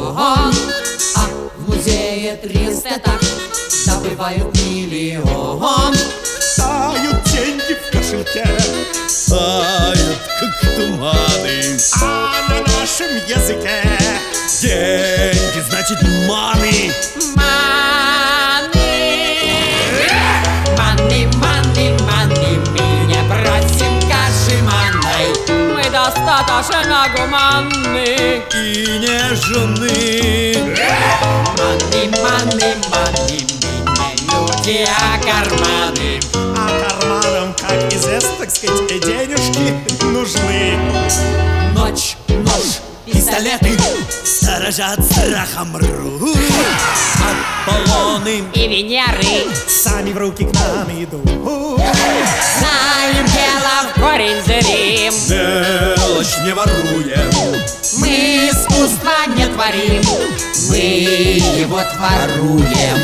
а в музее 300 так добывают миллион. Тают деньги в кошельке, тают, как туманы, а на нашем языке деньги значит маны. Маны, мы не просим каши манной, мы достаточно гуманны И нежны. Маны, мы не люди, а карманы. А карманам, как известно, так сказать, денежки нужны. Ночь, нож, пистолеты Сторожат страхом рук. Аполлоны и Венеры. Сами в руки к нам идут. Знаем дело в корень зрим. мелочь не воруем. Мы искусства не творим, мы его творуем.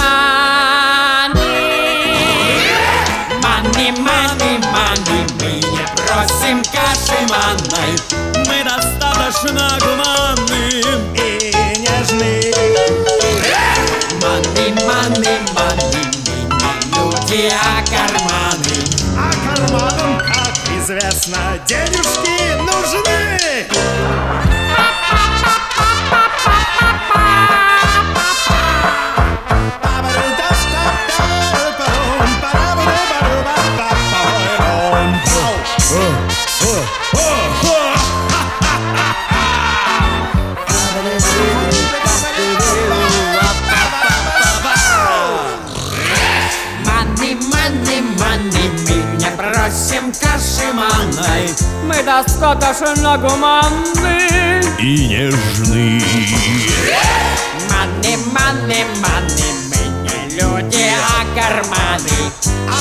Маны, мы не просим каши манной, Мы достаточно гуманны И нежны. Маны, мы не люди, а карманы. А карманам, как известно, денежки нужны. Маны, мы не просим каши манной, мы достаточно гуманны и нежны. Маны, мы не люди, а карманы.